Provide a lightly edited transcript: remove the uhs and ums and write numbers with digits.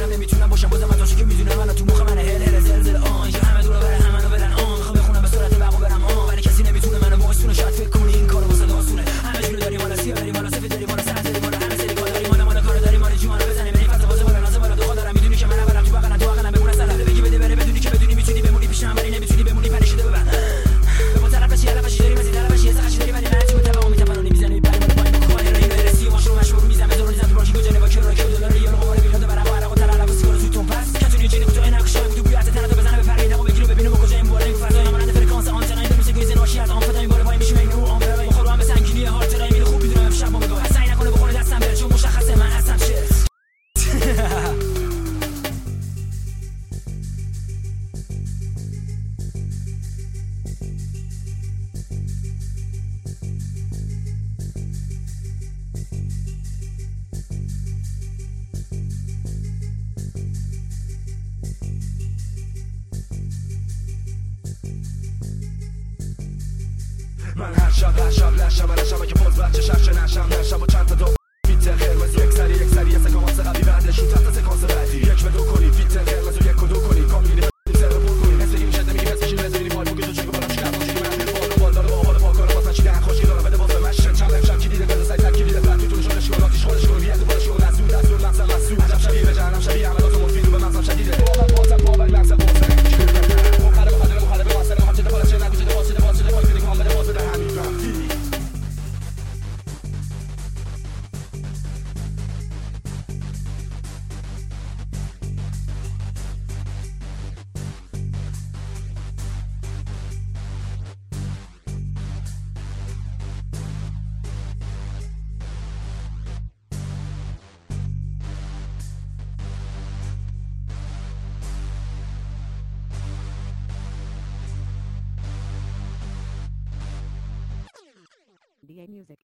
نمیتونم باشم بازم اتاشی که میدونه منو تو مخ من هل زلزله اینجا همه دور برای همه برن میخوام بخونم به صورت بقا برم ولی کسی نمیتونه منو واسونه شاید فکر کنی این کارو واسه آسونه همه جوره داریم حالا سیاه داریم حالا سفید داریم حالا سبز داریم حالا همه سری کار داریم حالا کار داریم حالا جوانو بزنیم این فاز بالا لازم حالا دو دارم میدونی که من اولم تو بغلم تو بغلم بمونه سلام بگی بده بره بدونی که بدونی میتونی بمونی پیشم ولی نمیتونی بمونی پریشیده ببن به مطلب بشی علفشی داری مزید علفشی یه سقشی داری ولی من چی متفاهم میتونم نمیزنی پری بالا پایین بخوام هروئین برسی ماشو مشو میزنم زور میزنم تو باشی گوجه با کرو که دلار ریال قواره بیاد برام عرق و تلال و سیگار تو پس کتونی جینی تو این نقشه تو بویات تنها تو بزنه به پرید و بگیرو ببینم کجا این بالا این فضای مانند فرکانس آنتنای میشه گویز ناشی از آن فدای بالا پایین میشم این رو آن برای بخورم به سنگینی هارت رای میل خوب میدونم امشب ما بگاه سعی نکنه بخوره دستم بر چون مشخصه من هستم چه من هر شب لشم که پوز بچه نشم و چند تا دو فیت قرمز یک سری سکانس قبلی بعدشون تحت سکانس بعدی یک به دو کنی فیت قرمز و یک و دو کنی کاملی سر پر کنی حس میشه نمیگی حس میشه رزوینی پای بوگی تو چگو بالام شکر خوشی من بال داره با حال پاکار واسه چی دهن خوشی داره بده باز به مشن چند امشب کی دیده بده سعی تکی دیده بعد تو شورش کن آتیش خودش کن بیاد بالا شو دستور مغزم مسئول عجب شبیه به جهنم شبیه عملات مفید به مغزم شدیده باور مغزم واسه DA Music.